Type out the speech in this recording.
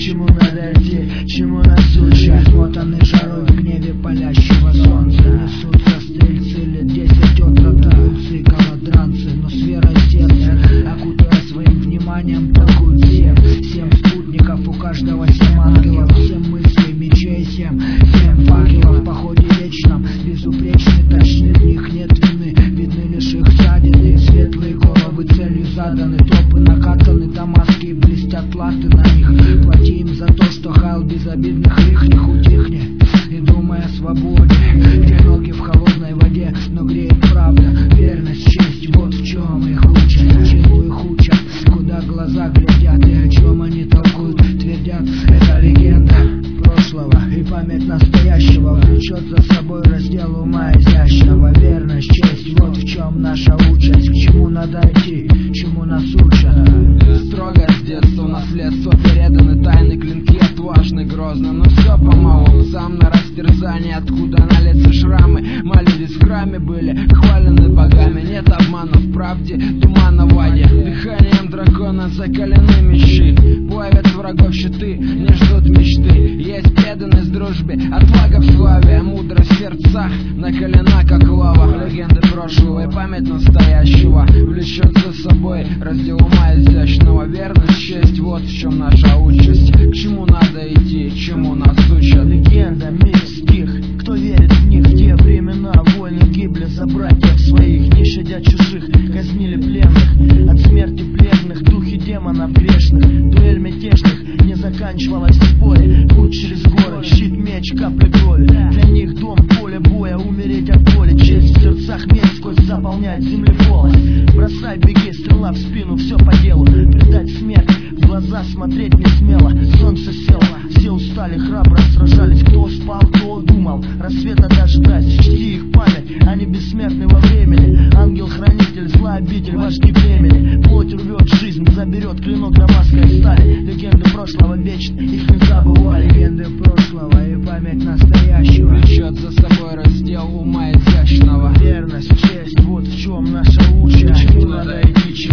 чему надо идти, чему нас учат. Смотаны жарой в гневе палящего солнца. Несутся стрельцы лет 10 от рода, и колодранцы, но с верой сердца, окутая своим вниманием, толкуют всем. 7 спутников, у каждого 7 ангелов, 7 мыслей, мечей, 7 факелов. В походе вечном, безупречны, точны, в них нет вины. Видны лишь их ссадины, светлые головы целью заданы. Топы накатаны, дамаски блестят латы на них. Плати им за то, что хайл безобидных лихних. Утихни и думай о свободе, где ноги в холодной воде, но греет правда, верность, честь, вот в чем их учат. Чему их учат, куда глаза глядят и о чем они толкуют, твердят. Это легенда прошлого и память настоящего влечет за собой раздел ума изящного. Верность, честь, вот в чем наша участь. К чему надо идти, чему нас учат. Строго с детства наследство переданы тайны, клинки отважны, грозно, но все помалу. Сам на растерзание, откуда на лице шрамы. Молились в храме, были хвалены богами. Нет обмана в правде, тумана в аде. Дыханием дракона закалены мечи. Плавят врагов щиты, не ждут мечты. Есть преданность дружбе, отвага в славе. Мудрость в сердцах накалена, как лава. Легенды прошлого и память настоящего влечет за собой раздел ума изящного. Верность, честь, вот в чем наша участь. К чему надо идти, чему нас учат. Легенда, мир стих, кто верит в них. В те времена войны гибли за братьев своих, не щадя чужих, казнили пленных. От смерти бледных духи демонов грешных. Дуэль мятежных не заканчивалась в споре. Путь через горы, щит, меч, капли крови. Для них дом, поле боя, умереть от боли. Честь в сердцах, месть сквозь заполняет землеполость. Бросай, беги, стрела в спину, все по делу. Предать смерть, в глаза смотреть не смело. Солнце село, все устали, храбро сражались. Кто спал, кто думал, рассвета дождать. Чти их память, они бессмертны во времени. Ангел-хранитель, зла обитель, вожди племени. Плоть рвет жизнь, заберет клинок дамасской стали. Легенды прошлого вечны, их не забывали. Легенды прошлого и память настоящего влечет за собой раздел ума изящного. Верность, честь, вот в чем наша участь. К чему надо идти,